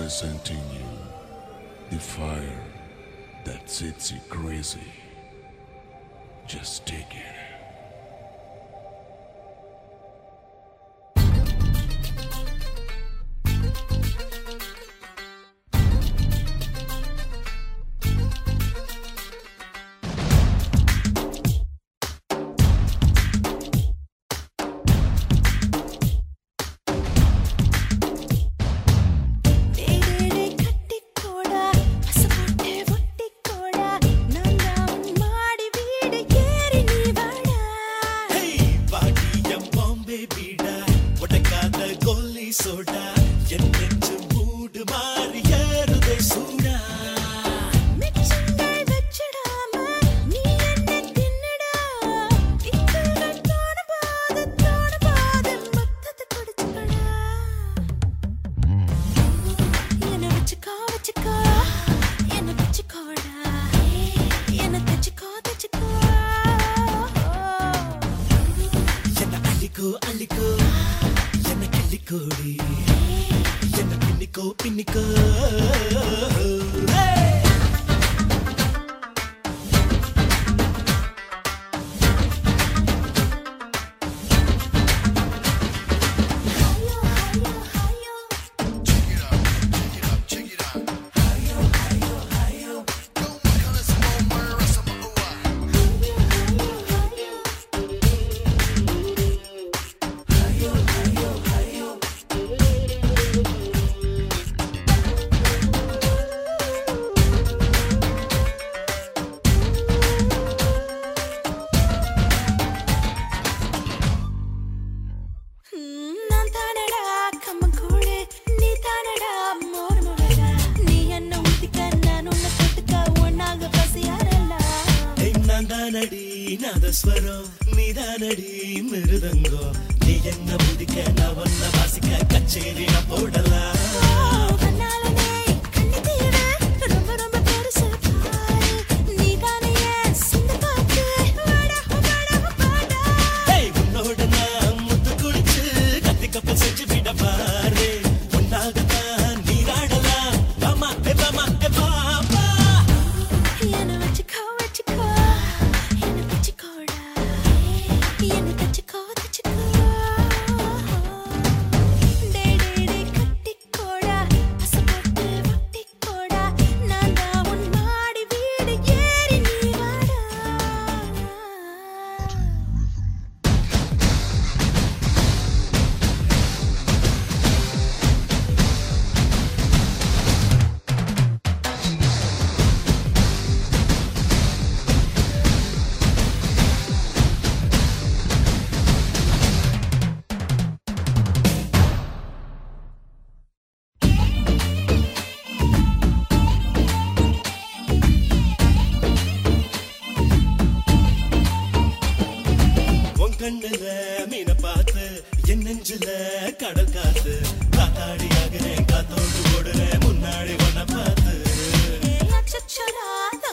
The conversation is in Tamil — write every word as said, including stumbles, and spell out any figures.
presenting you the fire that sets you crazy. Just take it. Soda என் நெஞ்சு மூடு மாறி ஏறுதே சூடா மிச்சங்கள் வச்சிடாம நீ என்ன தின்னுடா இக்கல்கள் தோண போது தோண போது மொத்தத்தை குடிச்சுக்கடா என்ன வச்சுக்கோ வச்சுக்கோ என்ன வச்சுக்கோடா என்ன தச்சுக்கோ தச்சுக்கோ என்ன அள்ளிக்கோ அள்ளிக்கோ என்ன கிள்ளிக்கோடி என்ன பின்னிக்கோ பின்னிக்கோ நாதஸ்வரம் நீதானடி மிருதங்கம் நீ என்ன முதிக்க நான் ஒன்ன வாசிக்க கச்சேரி போடலாம் உன்னோட நான் முத்து குளிச்சு கத்தி கப்பல் செஞ்சு விட பாரு உன்னாகத்தான் நீராடலாம் பாமா பாமா பாப்பா என்ன வச்சுக்கோ வச்சுக்கோ என்ன தச்சுக்கோ தச்சுக்கோ டே டே டே கட்டிக்கோடா அசப்பட்டு வட்டிக்கோடா நான் தான் உன் மாடி வீடு ஏறி நீ வாடா கண்ணுல மீனை பார்த்து என் நெஞ்சுல கடல் காத்து காத்தாடி ஆகிறேன் காத்தோடு ஓடுறேன் முன்னாடி ஒன்ன பார்த்து